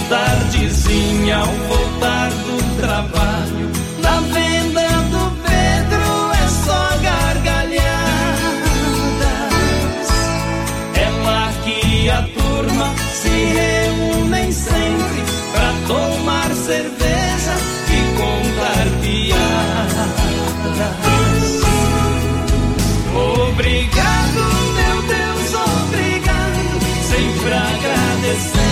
tardezinha, ao voltar do trabalho, na venda do Pedro é só gargalhadas. É lá que a turma se reúnem sempre pra tomar cerveja e contar piadas. Obrigado, meu Deus, obrigado, sempre agradecemos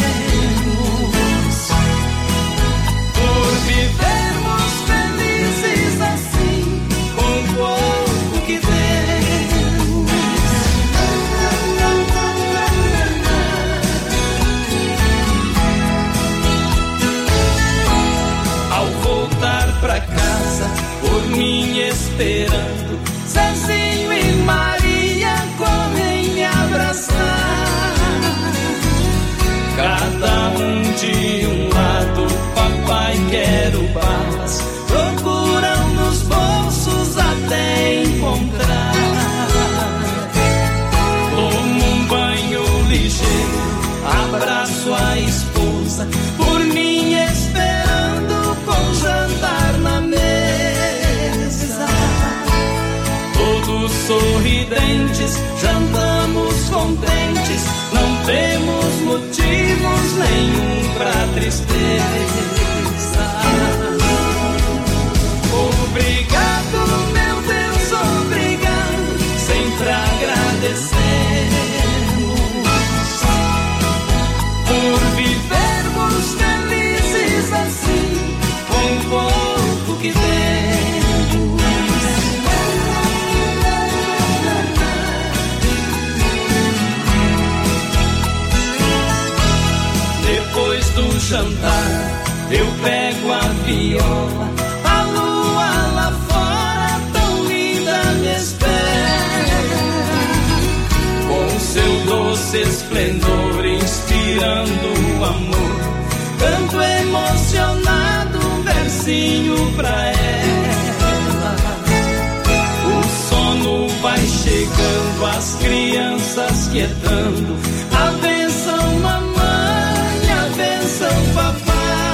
por vivermos felizes assim, com o pouco que temos. Ao voltar pra casa, por mim esperando, Zezinho e Maria correm me abraçar. Cada um de um lado, papai quer o balas, procuram nos bolsos até encontrar. Tomo um banho ligeiro, abraço a esposa, por mim esperando com jantar na mesa. Todos sorridentes, jantamos contentes, não temos motivos nenhum pra tristeza. Obrigado, meu Deus, obrigado, sempre agradecemos por vivermos felizes assim, com o pouco que temos. Depois do jantar, eu pego a viola, a lua lá fora tão linda me espera, com seu doce esplendor inspirando o amor, canto emocionado um versinho pra ela. O sono vai chegando, as crianças quietando, a bênção mamãe, a bênção papai.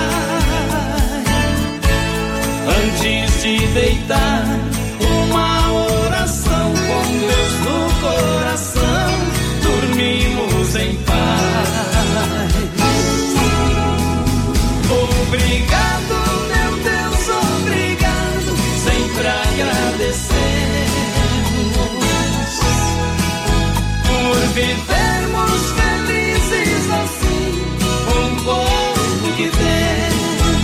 Antes de deitar, uma oração com Deus no coração, dormimos em paz. Obrigado, meu Deus, obrigado, sempre agradecemos por vivermos felizes assim, com o pouco que temos.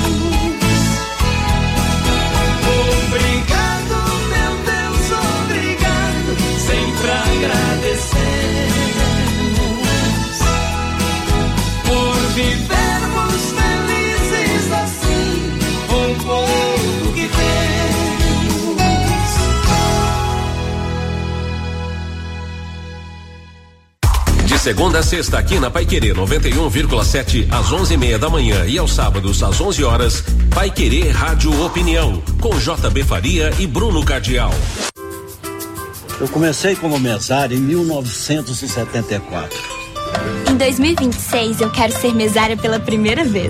Obrigado, meu Deus, obrigado, sempre agradecemos por vivermos felizes assim, com o pouco que temos. De segunda a sexta aqui na Paiquerê 91,7 às 11:30 da manhã e aos sábados às 11 horas, Paiquerê Rádio Opinião com JB Faria e Bruno Cardial. Eu comecei como mesário em 1974. Em 2026 eu quero ser mesária pela primeira vez.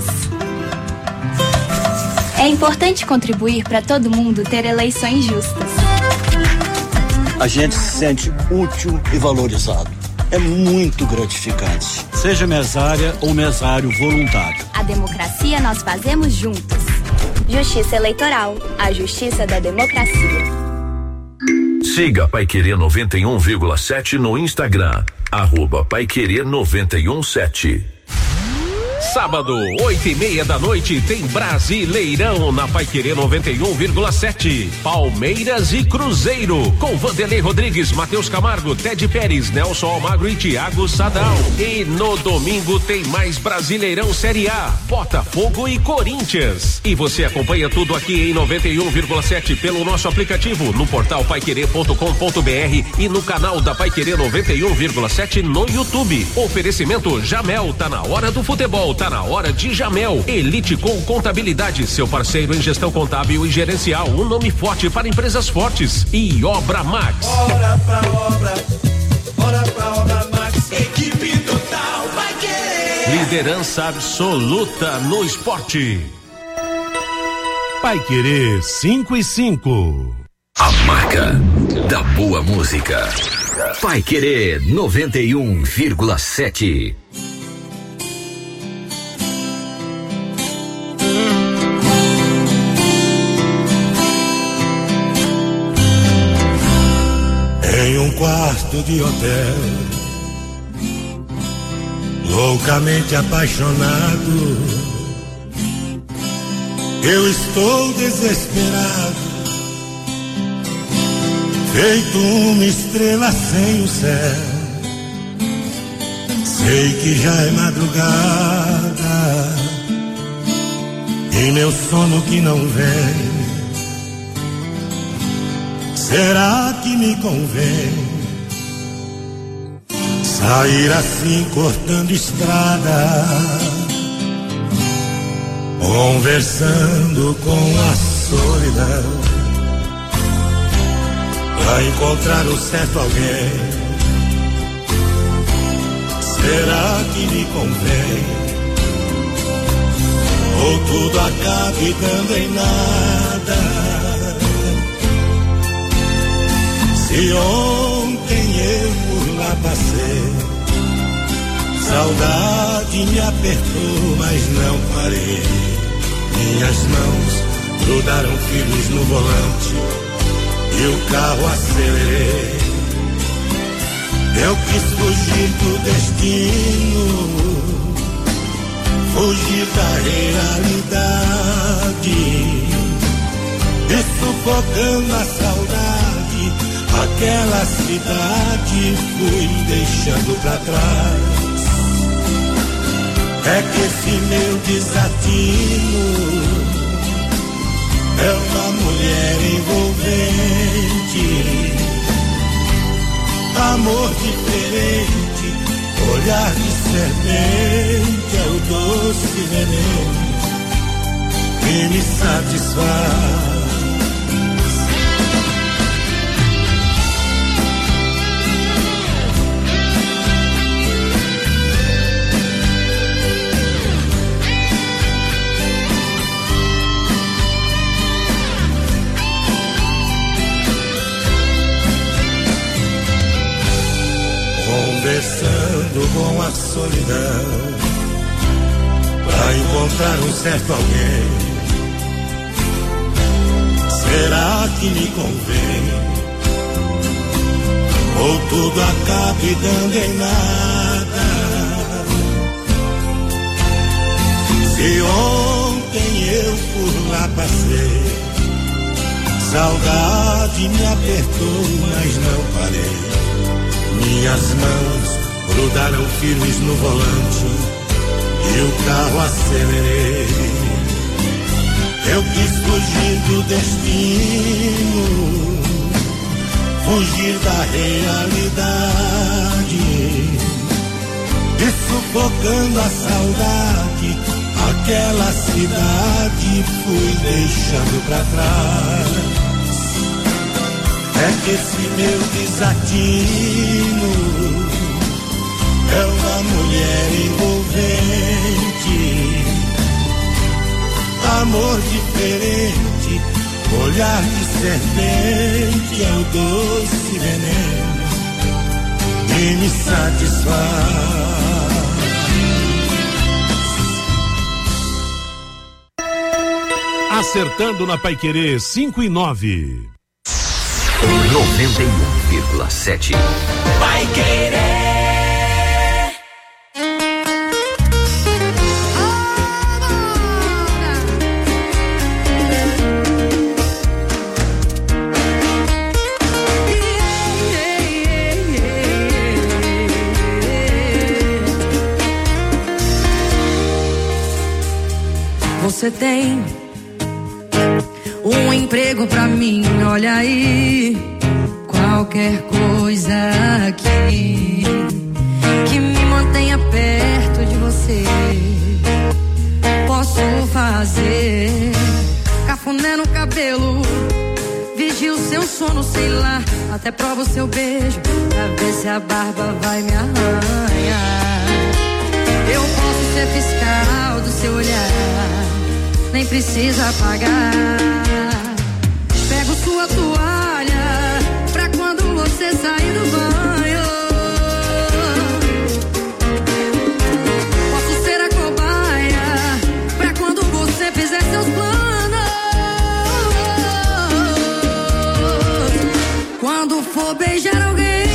É importante contribuir para todo mundo ter eleições justas. A gente se sente útil e valorizado. É muito gratificante. Seja mesária ou mesário voluntário. A democracia nós fazemos juntos. Justiça Eleitoral, a justiça da democracia. Siga Paiquerê 91,7 no Instagram, @Paiquerê 917. Sábado, 8:30 da noite, tem Brasileirão na Paiquerê 91,7. Palmeiras e Cruzeiro, com Vanderlei Rodrigues, Matheus Camargo, Ted Pérez, Nelson Almagro e Thiago Sadal. E no domingo tem mais Brasileirão Série A, Botafogo e Corinthians. E você acompanha tudo aqui em 91,7 pelo nosso aplicativo, no portal paiquerê.com.br e no canal da Paiquerê 91,7 no YouTube. Oferecimento Jamel, tá na hora do futebol, tá na hora de Jamel. Elite com Contabilidade, seu parceiro em gestão contábil e gerencial, um nome forte para empresas fortes. E Obra Max. Bora pra obra Max, equipe total vai querer. liderança absoluta no esporte. Paiquerê 5:5. A marca da boa música. Paiquerê 91,7. Em um quarto de hotel, loucamente apaixonado, eu estou desesperado, feito uma estrela sem o céu. Sei que já é madrugada e meu sono que não vem. Será que me convém sair assim cortando estrada, conversando com a solidão, pra encontrar o certo alguém? Será que me convém? Ou tudo acabe dando em nada? Se ontem eu por lá passei, saudade me apertou, mas não parei. Minhas mãos grudaram firmes no volante e o carro acelerei. Eu quis fugir do destino, fugir da realidade, e sufocando a saudade, aquela cidade fui deixando pra trás. É que esse meu desatino é uma mulher envolvente, amor diferente, olhar de serpente, é o doce veneno que me satisfaz. Conversando com a solidão, pra encontrar um certo alguém. Será que me convém? Ou tudo acabe dando em nada? Se ontem eu por lá passei, saudade me apertou, mas não parei. Minhas mãos grudaram firmes no volante e o carro acelerei. Eu quis fugir do destino, fugir da realidade, e sufocando a saudade, aquela cidade fui deixando pra trás. É que esse meu desatino é uma mulher envolvente, amor diferente, olhar de serpente, é o doce veneno que me satisfaz. Acertando na Paiquerê 5:9. 91,7. Paiquerê. Você tem um emprego pra mim, olha aí, qualquer coisa aqui que me mantenha perto de você, posso fazer. Cafuné no cabelo, vigio o seu sono, sei lá, até provo o seu beijo, pra ver se a barba vai me arranhar. Eu posso ser fiscal do seu olhar, nem precisa pagar. Pego sua toalha pra quando você sair do banho. Posso ser a cobaia pra quando você fizer seus planos. Quando for beijar alguém,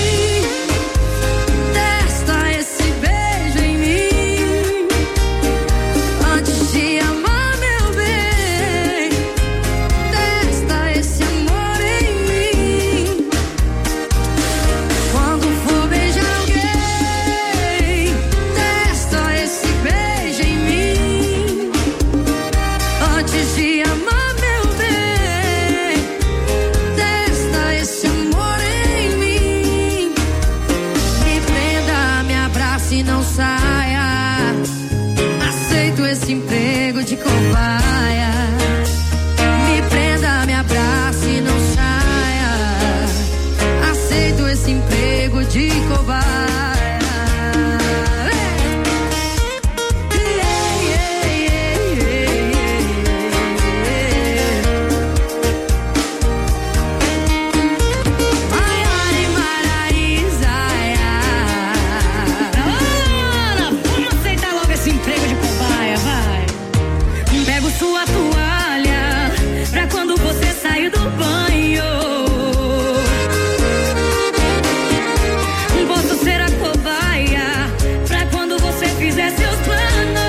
testa esse beijo em mim. Antes de amar, meu bem, testa esse amor em mim. Quando for beijar alguém, testa esse beijo em mim. Antes de amar, meu bem, testa esse amor em mim. Me prenda, me abrace e não saia. Aceito esse emprego de cobaia. Me prenda, me abrace e não saia. Aceito esse emprego de cobaia. Vamos aceitar logo esse emprego de cobaia, vai. Pego sua toalha pra quando você sair do banho. Posso ser a cobaia pra quando você fizer seus planos.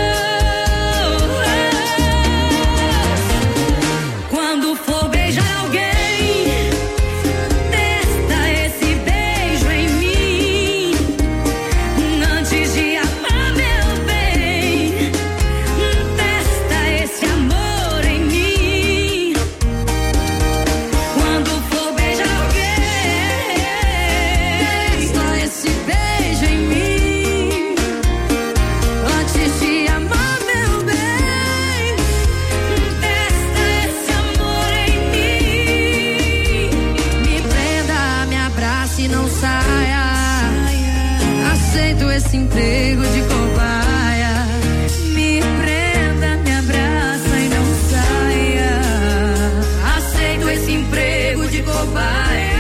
Quando for beijar alguém, testa esse beijo em mim. Antes de amar, meu bem, testa esse amor em mim. Quando for beijar alguém, testa esse beijo em mim. Antes de amar, meu bem, testa esse amor em mim. Me prenda, me abrace e não saia. Aceito esse emprego de cobaia. Me prenda, me abraça e não saia. Aceito esse emprego de cobaia.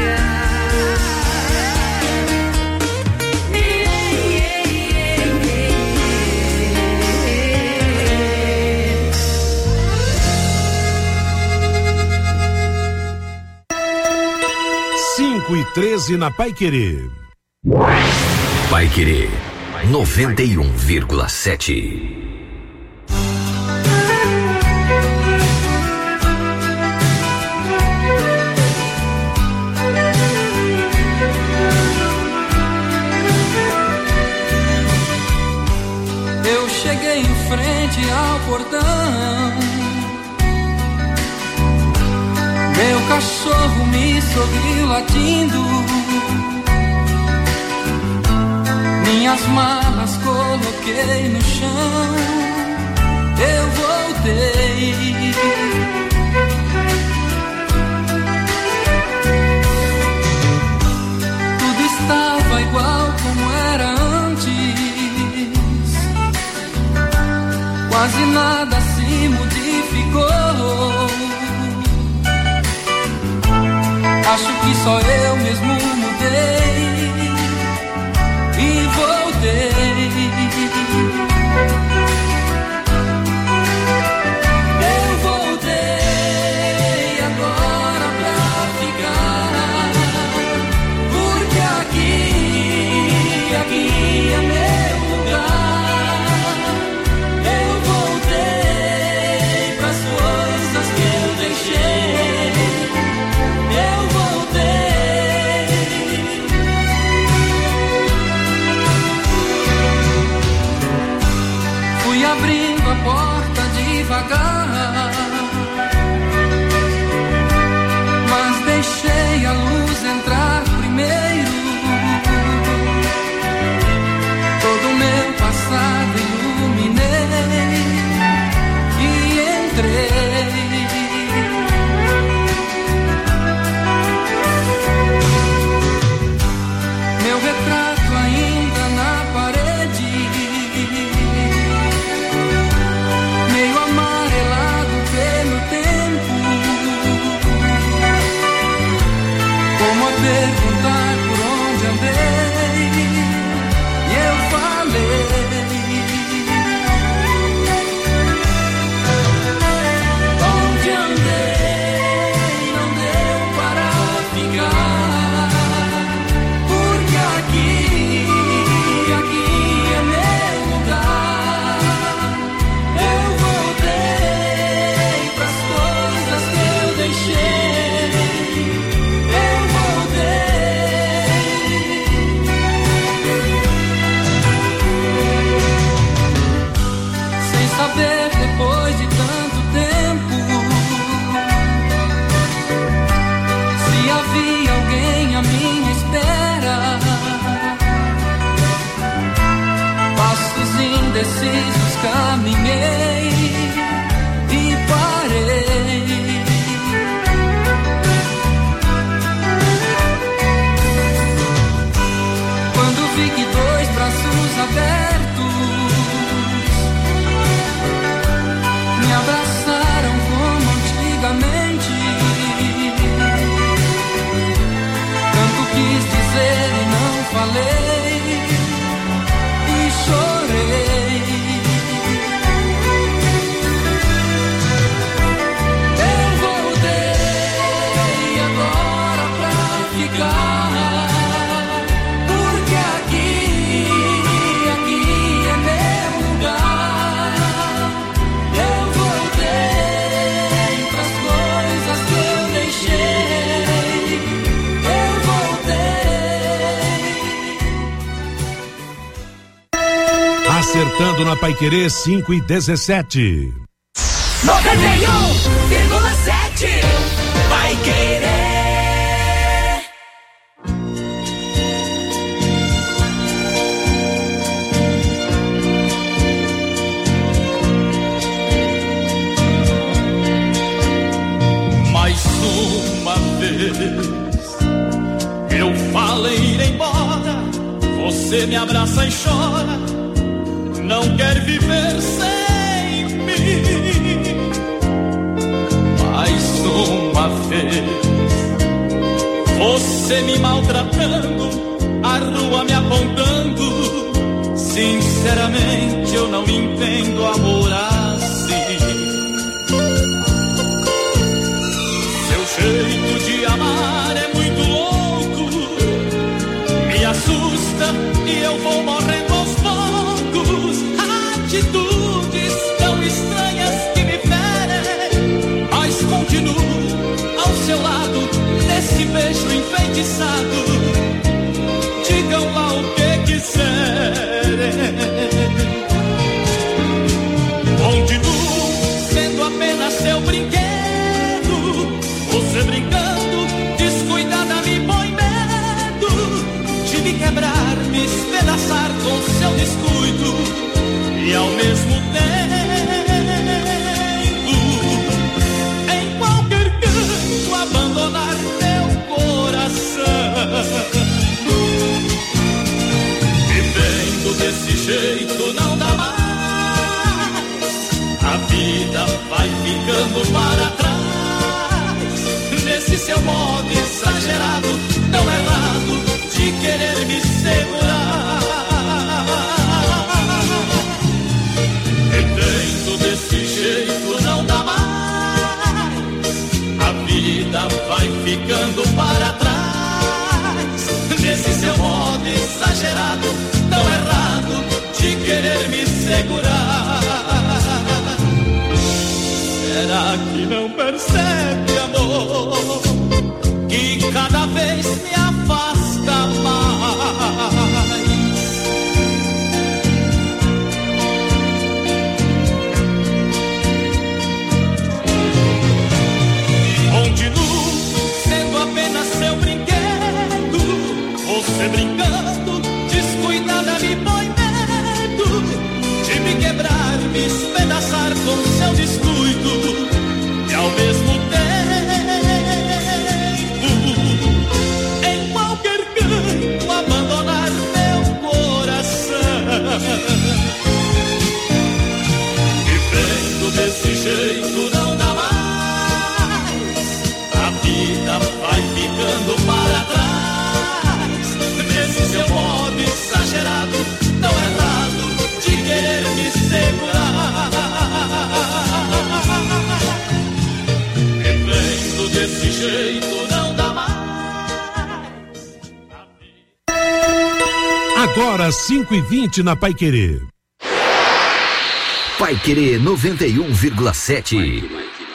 5:13 na Paiquerê. Paiquerê 91,7. Eu cheguei em frente ao portão, meu cachorro me sorriu latindo. Minhas malas coloquei no chão, eu voltei. Tudo estava igual como era antes, quase nada se modificou. Acho que só eu mesmo mudei e voltei. Eu voltei agora pra ficar, porque aqui é meu lugar. Eu voltei pras coisas que eu deixei. Eu voltei a perguntar por onde andei, e eu falei: onde andei não deu para ficar, porque aqui é meu lugar. Eu voltei pras coisas que eu deixei, eu voltei. Sem saber depois de tanto tempo se havia alguém à minha espera. Passos indecisos caminhei e parei. Quando vi que dois braços abertos me abraçaram como antigamente, tanto quis dizer e não falei, e chorei. Eu voltei agora pra ficar, porque aqui é meu lugar. Eu voltei pras coisas que eu deixei, eu voltei. Acertando na Paiquerê 5:17. 91,7 Paiquerê. Mais uma vez eu falei ir embora, você me abraça e chora, não quer viver sem mim. Mais uma vez você me maltratando, a rua me apontando. Sinceramente eu não entendo amor assim. Seu jeito de amar é muito louco, me assusta e eu vou morrendo aos poucos. Atitudes tão estranhas que me ferem, mas continuo ao seu lado nesse beijo enfeitiçado. Digam lá o que quiserem, continuo sendo apenas seu brinquedo. Você brincando, descuidada, me põe medo de me quebrar, me espedaçar com seu descuido. E ao mesmo tempo, em qualquer canto, abandonar meu coração. Vivendo desse jeito não dá mais, a vida vai ficando para trás. Nesse seu modo exagerado, tão errado, de querer me segurar. Desse jeito não dá mais, a vida vai ficando para trás. Nesse seu modo exagerado, tão errado, de querer me segurar. Será que não percebe, amor, que cada vez me afasta mais? Continuo sendo apenas seu brinquedo, você brincando, descuidada, me põe medo de me quebrar, me espedaçar com seu descuido. E ao mesmo tempo, em qualquer canto, abandonar meu coração. Vivendo desse jeito não dá mais, a vida vai ficando para trás. Agora 5:20 na Paiquerê. Paiquerê 91,7.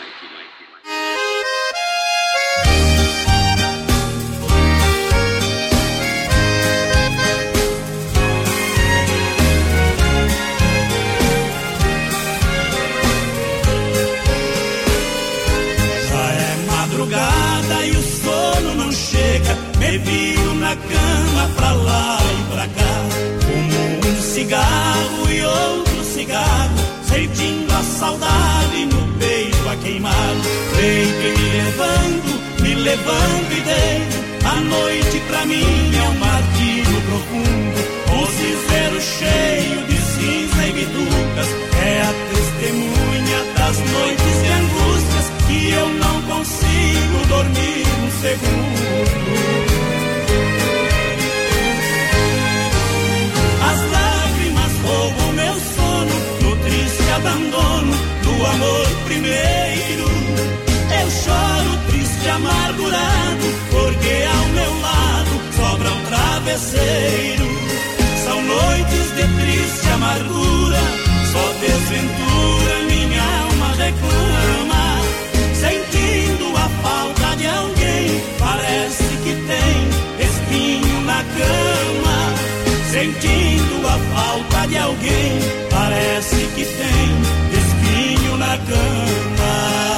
Me viro na cama pra lá e pra cá, fumo um cigarro e outro cigarro, sentindo a saudade no peito a queimar. Deito e me levando e deito. A noite pra mim é um martírio profundo, o cinzeiro cheio de cinza e bitucas, é a testemunha das noites de angústias, que eu não consigo dormir um segundo. As lágrimas roubam meu sono, no triste abandono do amor primeiro. Eu choro triste, amargurado, porque ao meu lado sobra um travesseiro. São noites de triste amargura, só desventura minha alma reclama, sentindo a falta de alguém, parece que tem espinho na cama. Sentindo a falta de alguém, parece que tem espinho na cama.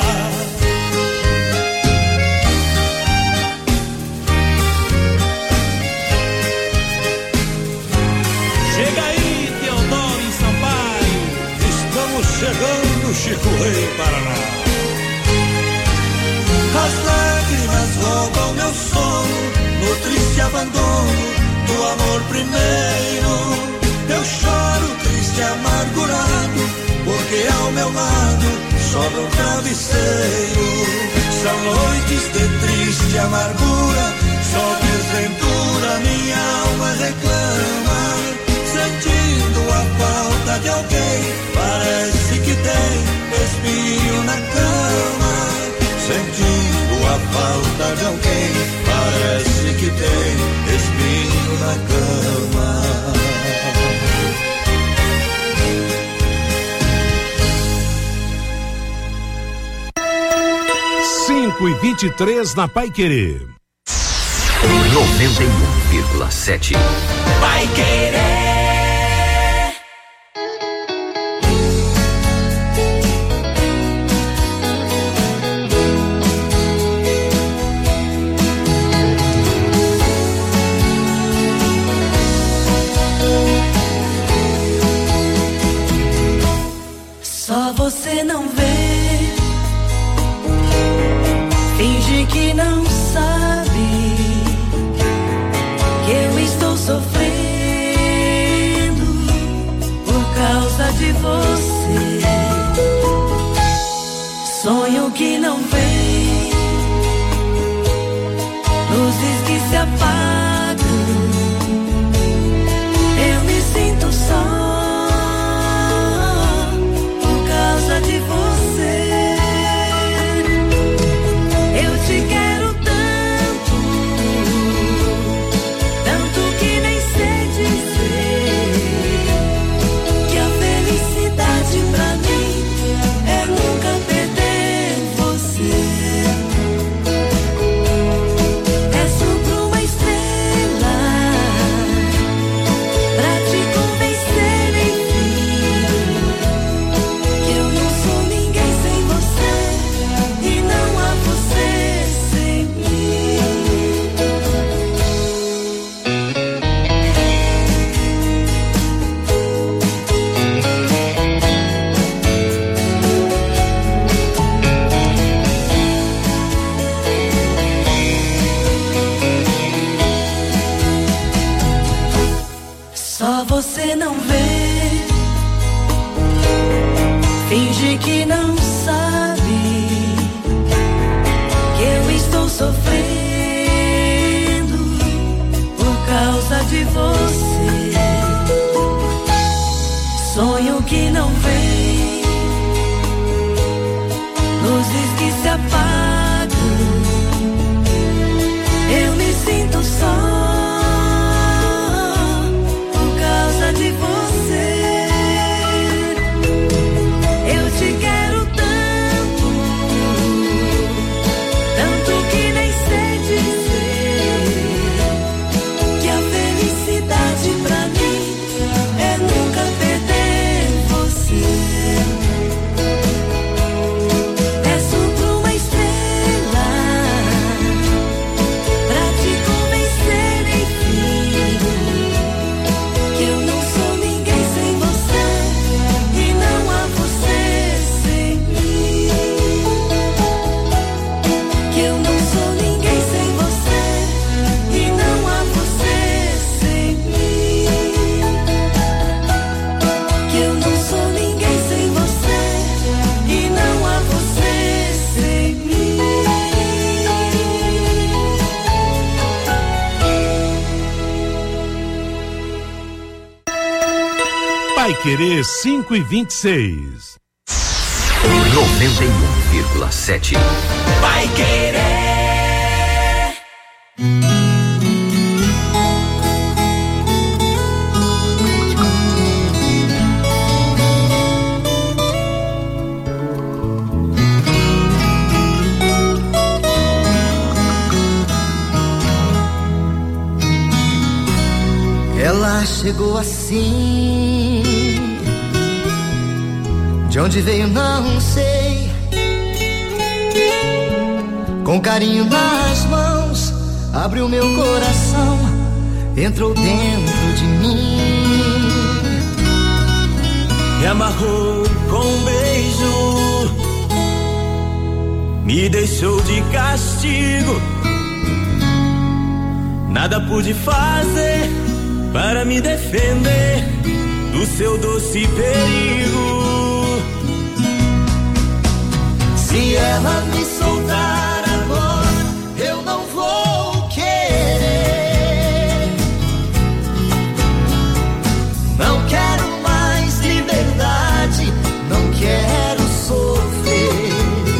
Chega aí, Teodoro e Sampaio, estamos chegando, Chico Rei, Paraná. As lágrimas roubam meu sono, no triste abandono do amor primeiro. Eu choro triste, amargurado, porque ao meu lado sobra um travesseiro. São noites de triste amargura, só desventura minha alma reclama, sentindo a falta de alguém, parece que tem espinho na cama. Sentindo a falta de alguém, parece que tem espinho na cama. 5:23 na Paiquerê. 91,7. Paiquerê. Só você não vê, finge que não sabe que eu estou sofrendo por causa de você. Sonho que não vem, luzes que se apagam, eu me sinto só de você. Eu te quero tanto, tanto que nem sei dizer que a felicidade pra mim é nunca perder você. Peço pra uma estrela pra te convencer, enfim, que eu não sou ninguém sem você e não há você sem mim. Só você não vê, finge que não sabe que eu estou sofrendo por causa de você. Sonho que não vem, luzes que se apagam, eu me sinto só Paiquerê 5:26. 91,7. Paiquerê. Ela chegou assim, de onde veio não sei, com carinho nas mãos, abriu meu coração, entrou dentro de mim, me amarrou com um beijo, me deixou de castigo, nada pude fazer para me defender do seu doce perigo. Se ela me soltar agora, eu não vou querer. Não quero mais liberdade, não quero sofrer.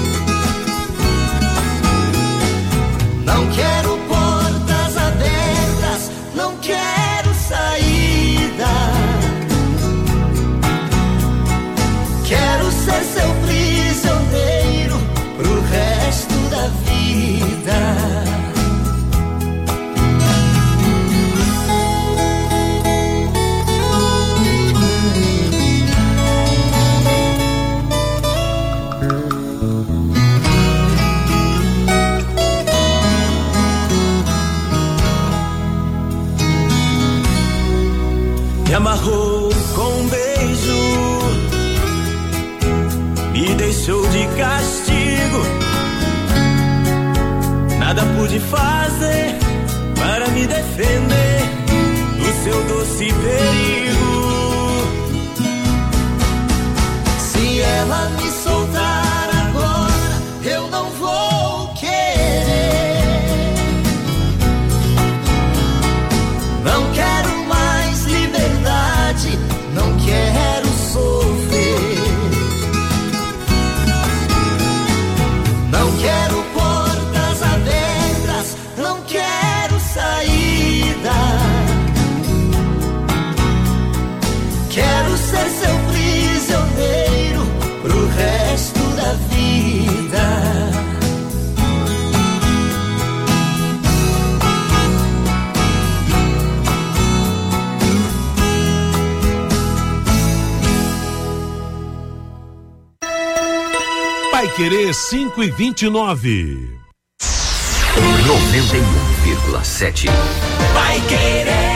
Não quero portas abertas, não quero saída. Quero ser seu prisioneiro pro resto da vida. Me amarrou com um beijo, me deixou de castigo, nada pude fazer para me defender do seu doce perigo. Se ela me soltar agora, eu não vou querer. Não quero mais liberdade, não quero sofrer. Não quero portas abertas, não quero saída. Quero ser seu prisioneiro pro resto da vida. Paiquerê 5:29. 91,7. Paiquerê.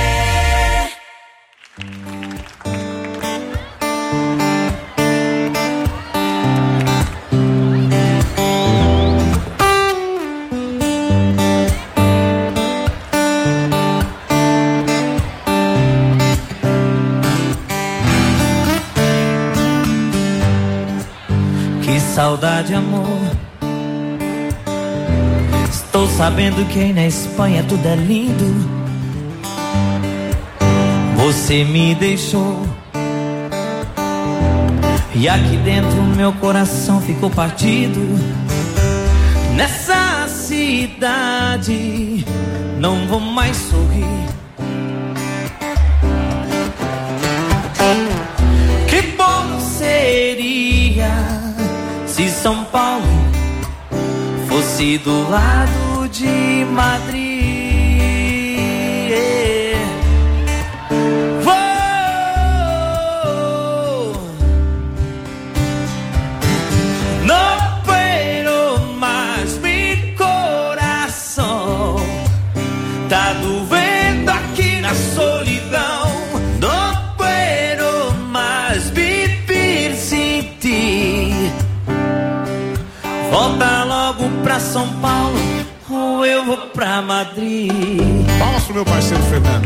Saudade, amor. Estou sabendo que aí na Espanha tudo é lindo. Você me deixou e aqui dentro meu coração ficou partido. Nessa cidade não vou mais sorrir. Que bom seria se São Paulo fosse do lado de Madrid. Oh, no puedo más, mi coração tá doendo aqui na solidão. No puedo más vivir sin ti. Volta logo pra São Paulo ou eu vou pra Madrid. Palmas pro meu parceiro Fernando.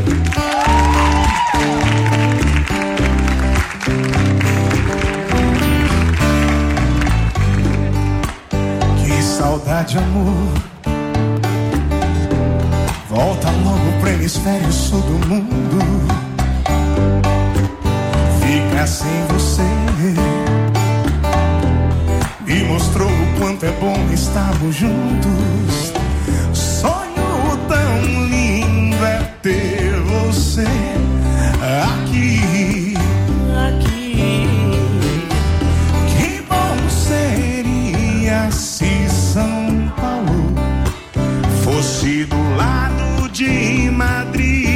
Que saudade, amor. Volta logo pro hemisfério sul do mundo. sem você. Me mostrou o quanto é bom estarmos juntos. Sonho tão lindo é ter você aqui. Que bom seria se São Paulo fosse do lado de Madrid.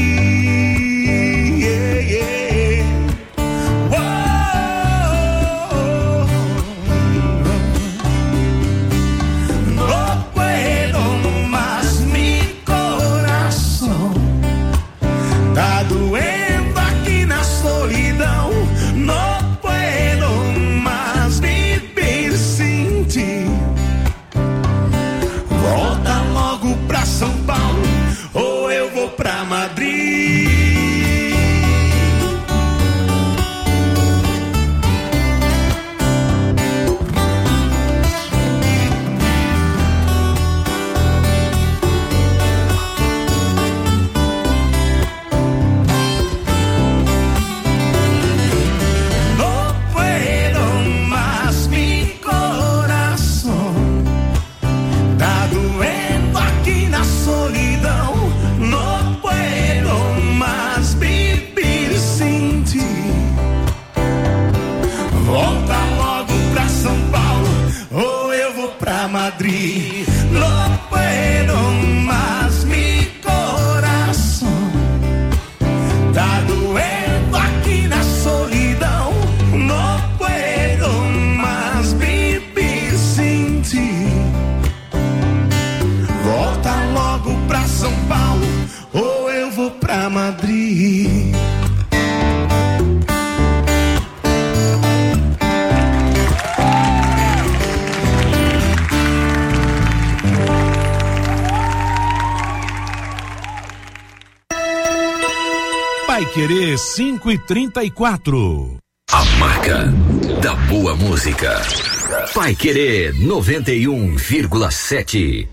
Querer 5h34. A marca da boa música. Vai Querer 91,7.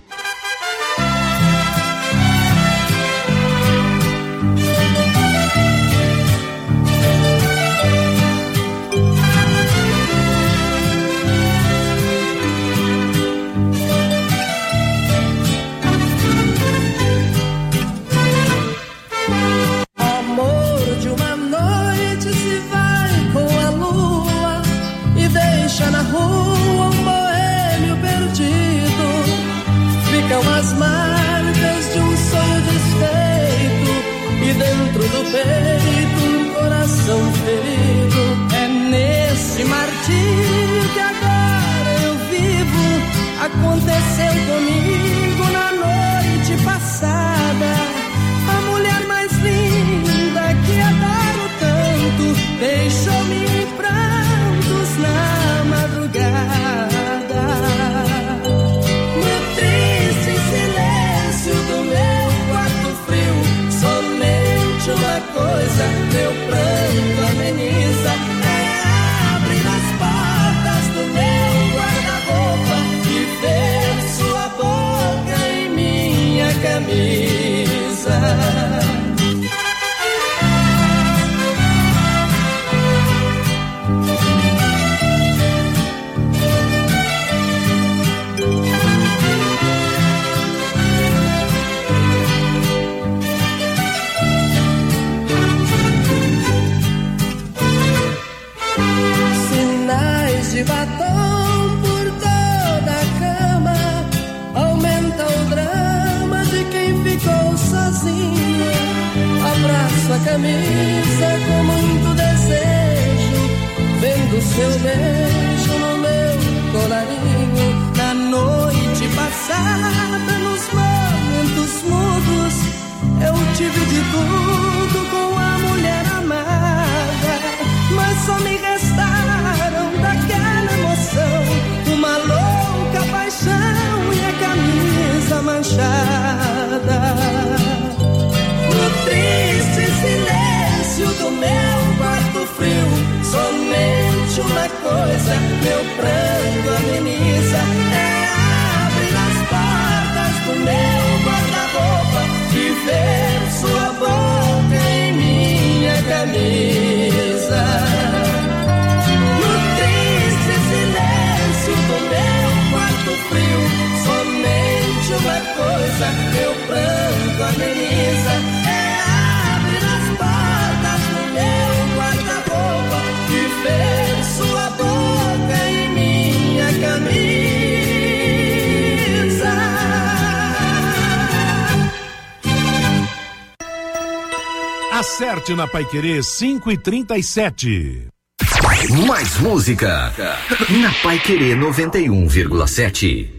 Na rua um boêmio perdido, ficam as marcas de um sonho desfeito, e dentro do peito um coração ferido. É nesse martírio que agora eu vivo. Aconteceu comigo na noite passada. A mulher mais linda que adoro tanto deixou-me em prantos na madrugada. No triste silêncio do meu quarto frio, somente uma coisa meu pranto ameniza: é abrir as portas do meu guarda-roupa e ver sua boca em minha camisa. De batom por toda a cama, aumenta o drama de quem ficou sozinho. Abraço a camisa com muito desejo, vendo seu beijo no meu colarinho. Na noite passada, nos momentos mudos, eu tive de tudo com a mulher amada, mas só me restaram daquela emoção uma louca paixão e a camisa manchada. No triste silêncio do meu quarto frio, somente uma coisa meu pranto ameniza: é abrir as portas do meu guarda-roupa e ver sua boca em minha camisa. meu pranto ameniza. É abrir as portas do meu guarda-roupa e ver sua boca em minha camisa. Acerte na Paiquerê 5:37. Mais música na Paiquerê 91,7.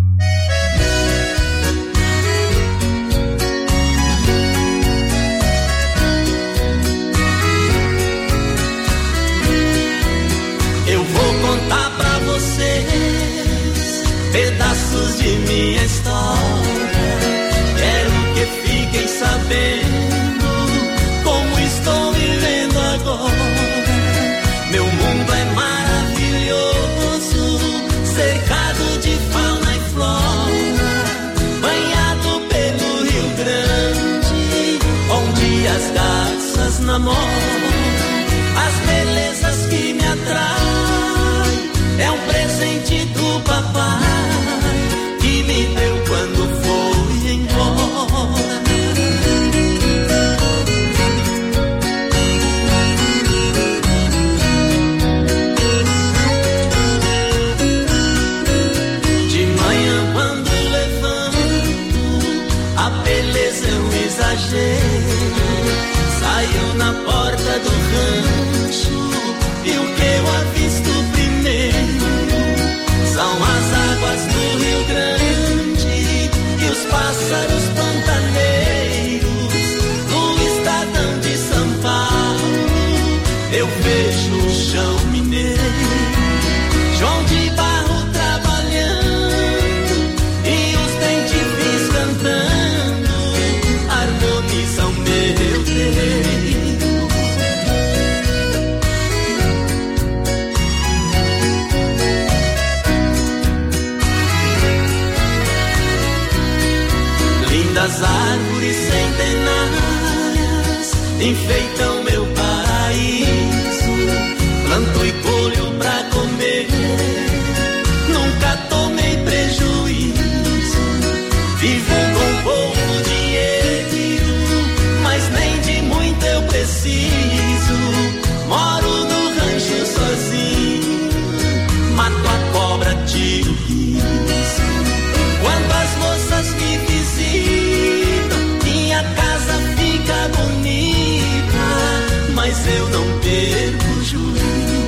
Eu vou contar pra vocês pedaços de minha história. Quero que fiquem sabendo como estou vivendo agora. Meu mundo é maravilhoso, cercado de fauna e flora, banhado pelo Rio Grande, onde as garças namoram. As belezas que me atraem é um presente do papai que me deu quando foi embora. De manhã quando levanto, a beleza é um exagero. Saio na porta do rancho e o que eu avisto primeiro são as águas do Rio Grande e os pássaros pantaneiros. No estadão de São Paulo eu vejo o chão mineiro, João de Barro trabalhando e os bem-te-vis cantando harmonizam meu terreiro. Lindas árvores centenárias enfeitam meu paraíso. Planto e colho pra comer, nunca tomei prejuízo. Vivo com pouco dinheiro, mas nem de muito eu preciso. Moro no rancho sozinho, mato a cobra, tiro riso. Quando as moças me visitam, minha casa fica bonita, mas eu não perco o juízo.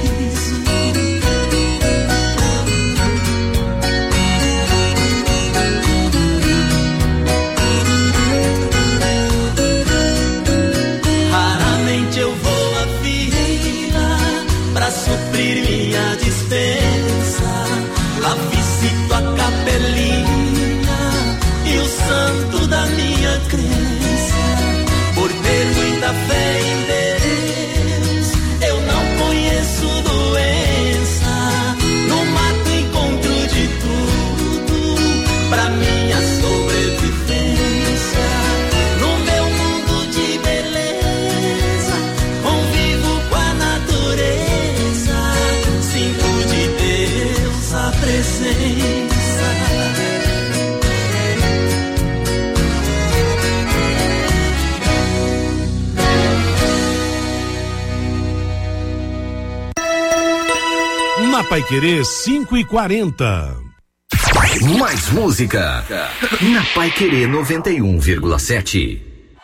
Raramente eu vou à fila pra suprir minha dispensa. Lá visito a capelinha e o santo da minha crença. Por ter muita fé em Deus, eu não conheço doença. No mato encontro de tudo pra minha sobrevivência. No meu mundo de beleza, convivo com a natureza. Sinto de Deus a presença. Na Paiquerê 5:40. Mais música na Paiquerê 91,7.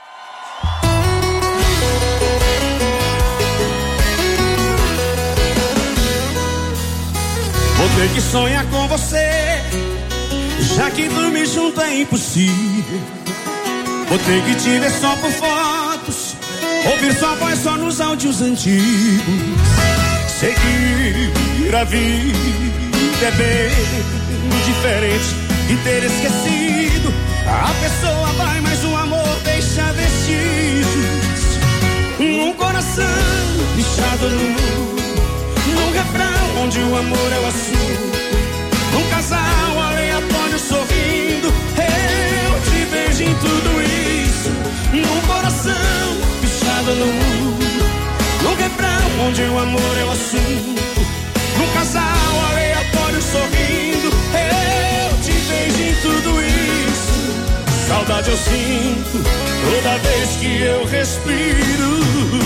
Vou ter que sonhar com você, já que dormir junto é impossível. Vou ter que te ver só por fotos, ouvir sua voz só nos áudios antigos. Seguir a vida é bem diferente de ter esquecido. A pessoa vai, mas o amor deixa vestígios. Um coração lixado num refrão onde o amor é o assunto. Um casal aleatório sorrindo, eu te vejo em tudo isso. Num coração fechado num refrão onde o amor é o assunto. Num casal aleatório sorrindo, eu te vejo em tudo isso. Saudade eu sinto toda vez que eu respiro.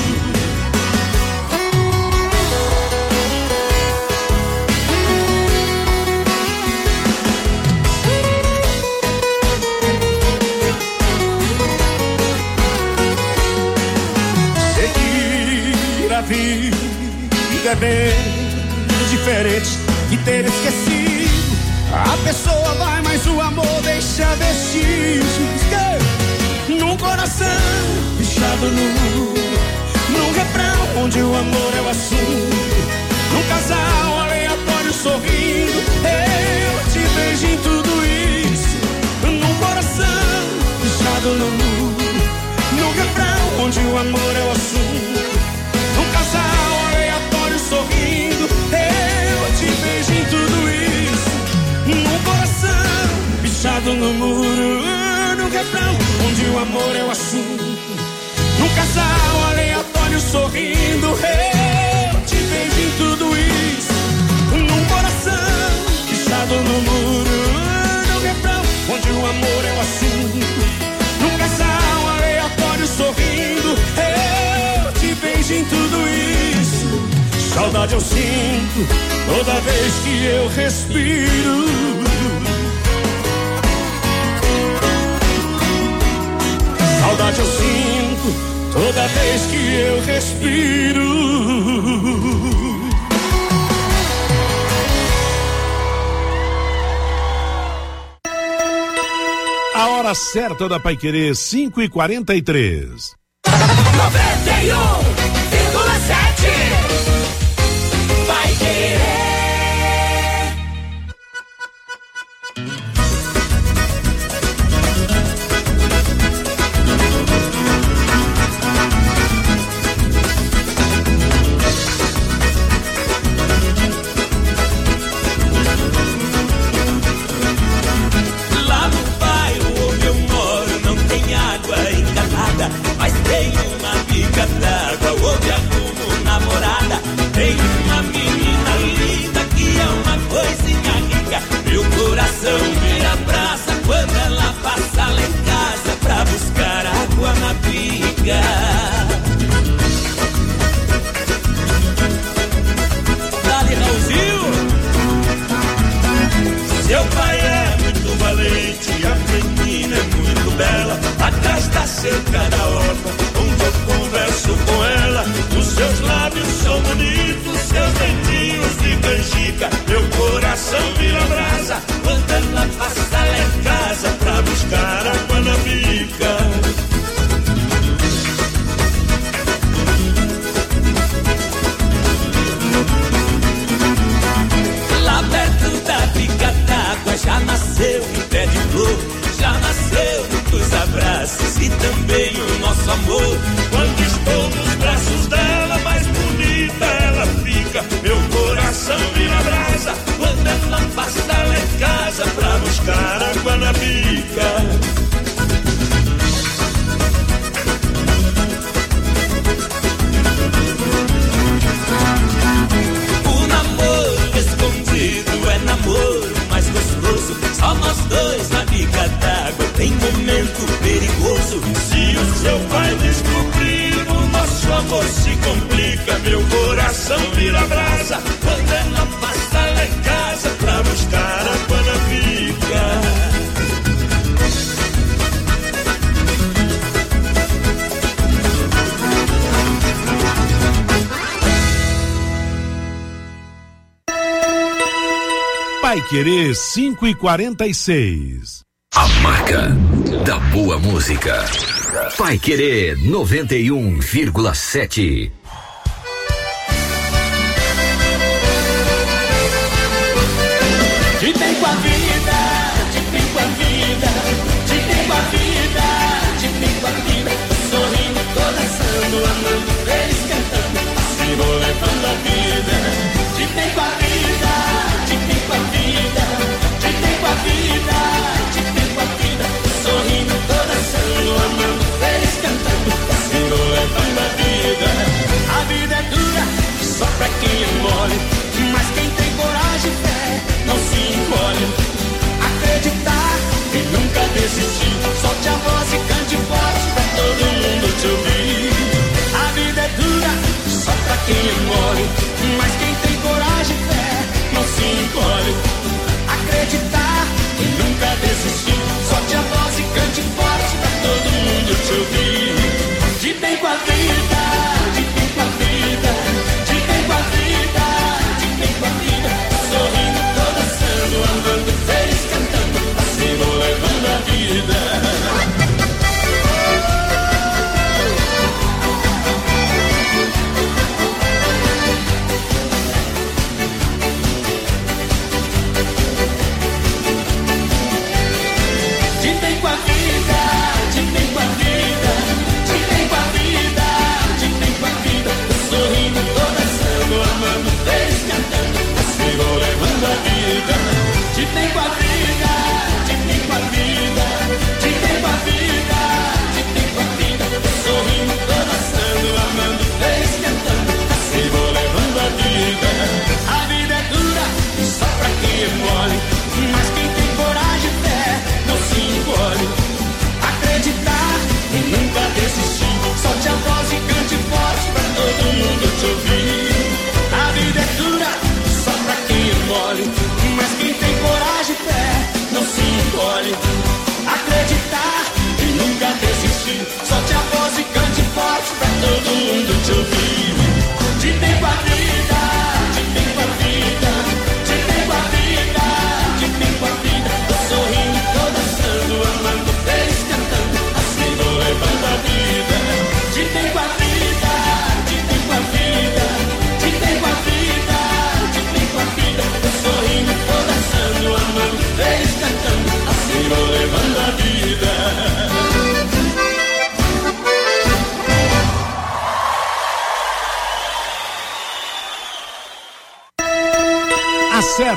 Seguir a vida é bem diferente de ter esquecido. A pessoa vai, mas o amor deixa vestígios num coração fechado num refrão onde o amor é o assunto. Num casal aleatório sorrindo, eu te vejo em tudo isso. Num coração fechado num refrão onde o amor é o assunto. Num casal aleatório sorrindo, eu te vejo em tudo isso. Num coração pichado no muro, num refrão onde o amor é o assunto. Num casal aleatório sorrindo, eu te vejo em tudo isso. Num coração pichado no muro, num refrão onde o amor é o assunto. Num casal aleatório sorrindo, eu te vejo em tudo isso. Saudade eu sinto toda vez que eu respiro. Saudade eu sinto toda vez que eu respiro. A hora certa da Paiquerê, 5h43. 91,7 Paiquerê. Lá no bairro onde eu moro não tem água encanada, mas tem uma bica d'água onde arrumo namorada. Tem uma menina linda que é uma coisinha rica. Meu coração vira praça quando ela passa lá em casa pra buscar água na bica. Dali, Raulzinho. Seu pai é muito valente, a menina é muito bela. Atrás da cerca da horta, onde eu converso com ela. Os seus lábios são bonitos, seus dentinhos de canjica. Meu coração vira brasa quando ela passa lá em casa pra buscar água na bica. Lá perto da bica d'água já nasceu um pé de flor, já nasceu muitos abraços e também o nosso amor. Quando estou nos braços dela, mais bonita ela fica. Meu coração vira brasa quando ela passa lá em casa pra buscar água na bica. O namoro escondido é namoro mais gostoso. Só nós dois na bica d'água, tem momento perigoso. Se o seu pai descobrir, o nosso amor se complica. Meu coração vira brasa quando ela passa lá em casa pra buscar água na bica. Paiquerê 5h46. A marca da boa música. Paiquerê 91,7. De bem com a vida, de bem com a vida, de bem com a vida, de bem com a vida. Sorrindo, tô dançando, amando, eles cantando, assim vou levando a vida. De bem com a vida, de bem com a vida, de bem com a vida, de bem com a vida. Sorrindo, tô dançando, amando, eles cantando, assim vou levando a vida. A vida é dura, só pra quem é mole, mas quem tem coragem e fé não se encolhe. Acreditar e nunca desistir, só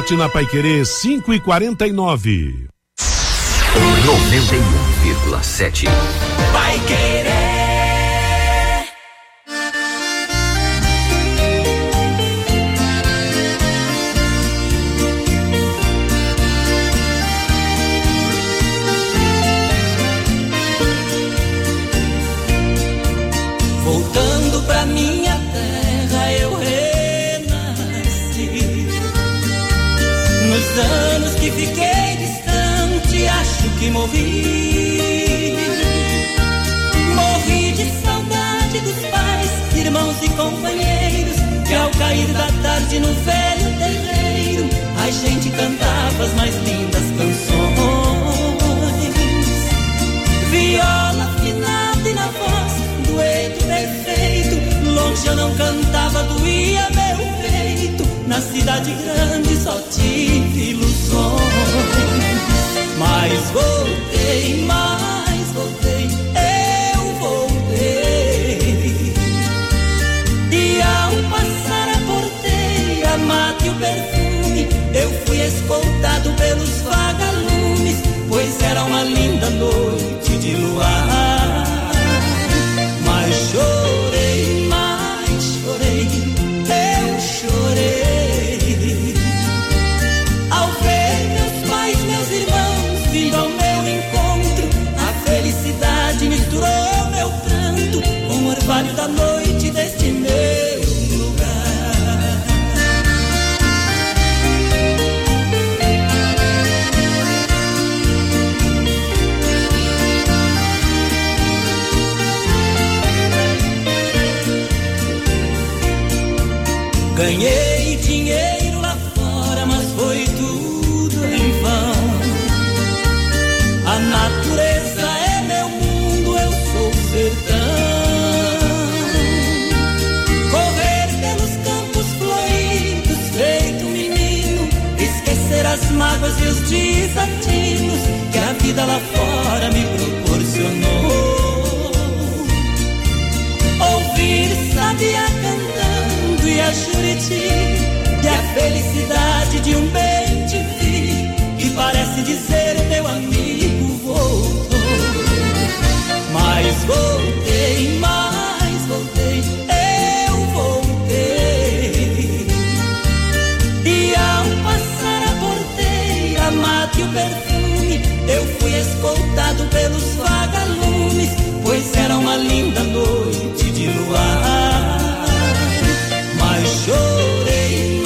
esporte na Paiquerê 5:49. 91,7. Paiquerê. Voltando pra minha terra eu renasci. Nos anos que fiquei distante acho que morri. Morri de saudade dos pais, irmãos e companheiros, que ao cair da tarde no velho terreiro a gente cantava as mais lindas canções. Viola afinada e na voz dueto perfeito, longe eu não cantava, doía meu peito. Na cidade grande só tive ilusões. Mas voltei, eu voltei. E ao passar a porteira, a mata e o perfume, eu fui escoltado pelos vagalumes, pois era uma linda noite de luar. Mas chorei, eu chorei. Ao ver meus pais, meus irmãos vindo ao meu encontro, a felicidade misturou meu pranto com o orvalho da noite deste meu lugar. Ganhei dinheiro lá fora, mas foi tudo em vão. A natureza é meu mundo, eu sou o sertão. Correr pelos campos floridos, feito menino, esquecer as mágoas e os desatinos que a vida lá fora me proporcionou. Ouvir sabiá cantando e a Juriti, e a felicidade de um bem te vi, que parece dizer meu amigo voltou. Mas voltei, eu voltei. E ao passar a porteira, a mata e o perfume, eu fui escoltado pelos vagalumes, pois era uma linda noite de luar. Mas chorei,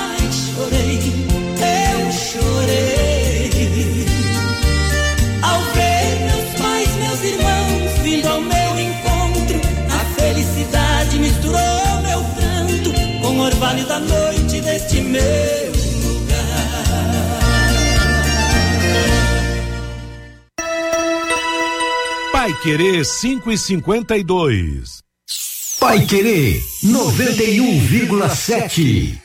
eu chorei. Ao ver meus pais, meus irmãos vindo ao meu encontro, a felicidade misturou meu pranto com o orvalho da noite deste meu lugar. Paiquerê 5:52. Paiquerê 91,7.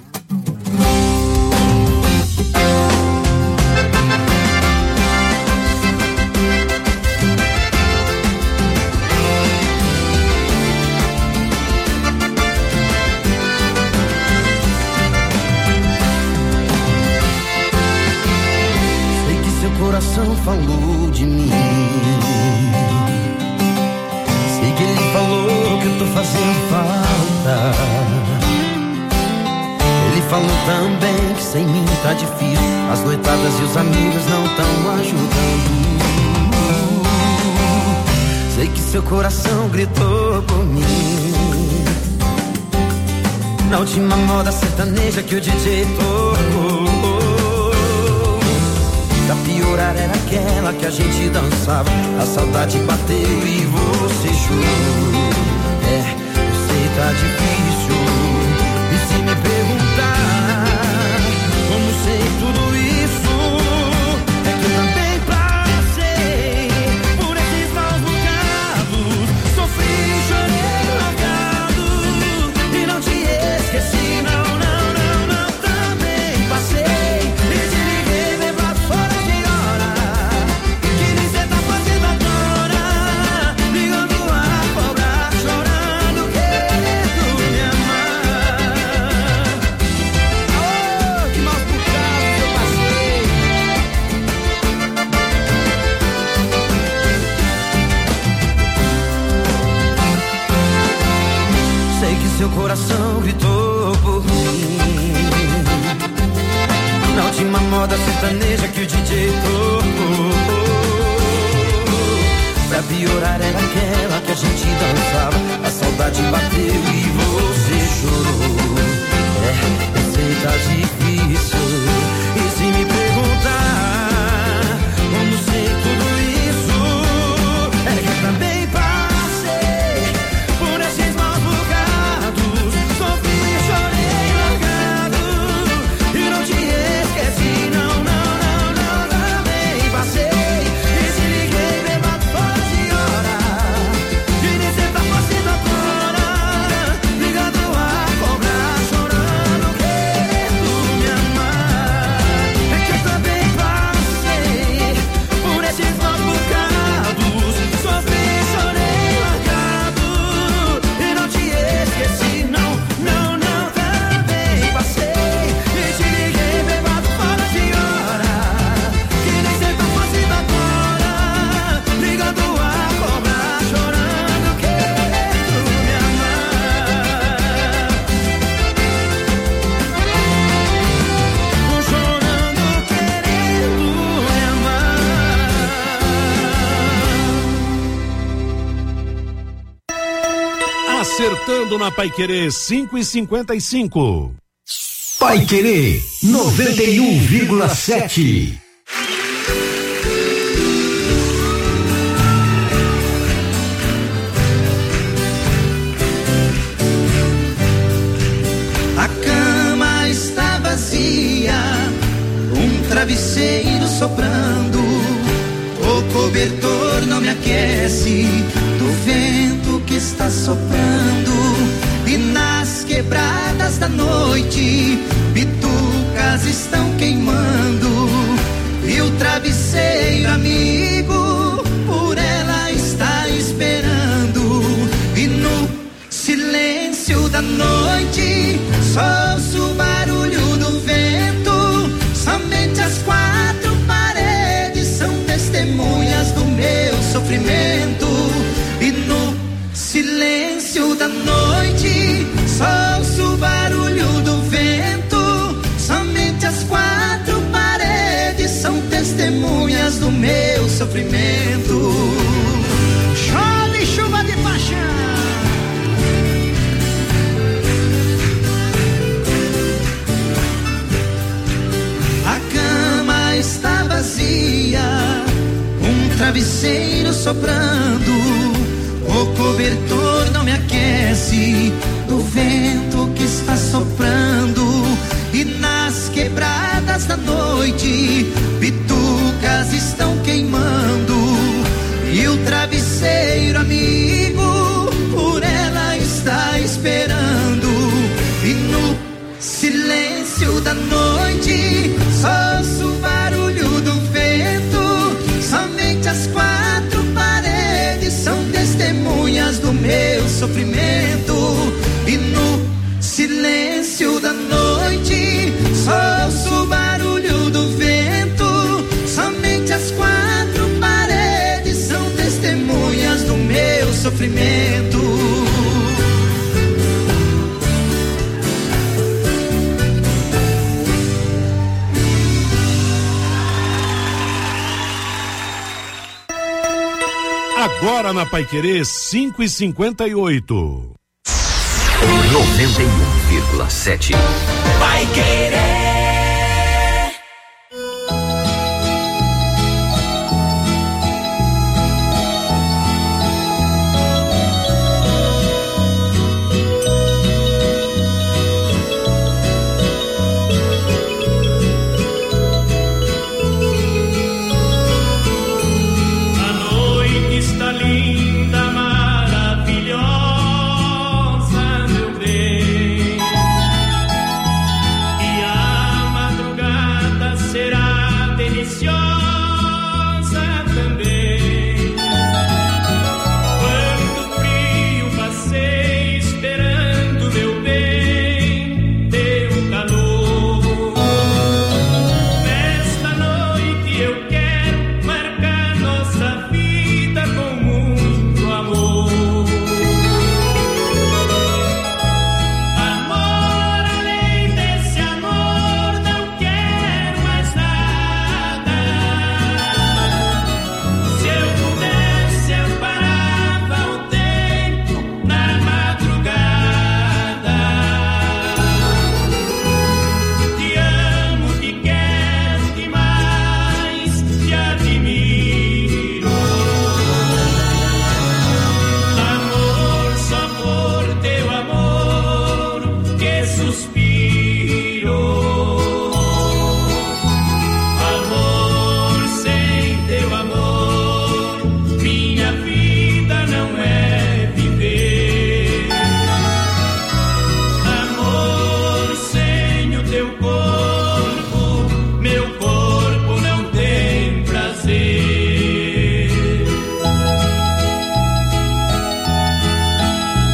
Sei que seu coração falou de mim. Sei que ele falou que eu tô fazendo falta. Ele falou também que sem mim tá difícil, as noitadas e os amigos não tão ajudando. Sei que seu coração gritou por mim na última moda sertaneja que o DJ tocou. Pra piorar era aquela que a gente dançava, a saudade bateu e você chorou. É, eu sei tá difícil, e se me perguntar como sei tudo isso, é que eu também passei por esses maus bocados, sofri, chorei largado e não te esqueci, não, também passei. Fora de hora, que nem cê tá fazendo agora. seu coração gritou por mim. Na última moda sertaneja que o DJ tocou, pra piorar era aquela que a gente dançava. A saudade bateu e você chorou. Eu sei tá difícil. E se me perguntar como sei tudo isso, é que eu também passei por esses maus bocados. Sofri, chorei, largado e não te esqueci. Não, também passei. E se liguei, bebado fora de hora. E nem cê tá fazendo agora. Ligado a cobrar, chorando, querendo me amar. É que eu também passei por esses maus bocados. Sofri, chorei, largado e não te esqueci. Não, também passei. E te liguei, bebado fora de hora. Que nem cê tá fazendo agora. Ligado a cobrar, chorando, querendo me amar. Chorando, querendo me amar. Acertando na Paiquerê 5h55. Paiquerê 91,7. A cama está vazia, um travesseiro soprando. O cobertor não me aquece do vento que está soprando. E nas quebradas da noite, bitucas estão queimando. E o travesseiro amigo por ela está esperando. E no silêncio da noite, só ouço o barulho do vento. Somente as quatro paredes são testemunhas do meu sofrimento. E no silêncio da noite, só ouço o barulho do vento. Somente as quatro paredes são testemunhas do meu sofrimento. Chove chuva de paixão. A cama está vazia, um travesseiro soprando. O cobertor não me aquece do vento que está soprando. E nas quebradas da noite, bitucas estão queimando. E o travesseiro amigo por ela está esperando. E no silêncio da noite, só ouço o barulho do vento. Somente as quatro paredes são testemunhas do meu sofrimento. E no silêncio da noite, só ouço o barulho do vento. Somente as quatro paredes são testemunhas do meu sofrimento. Agora na Paiquerê 5h58. 91,7. Paiquerê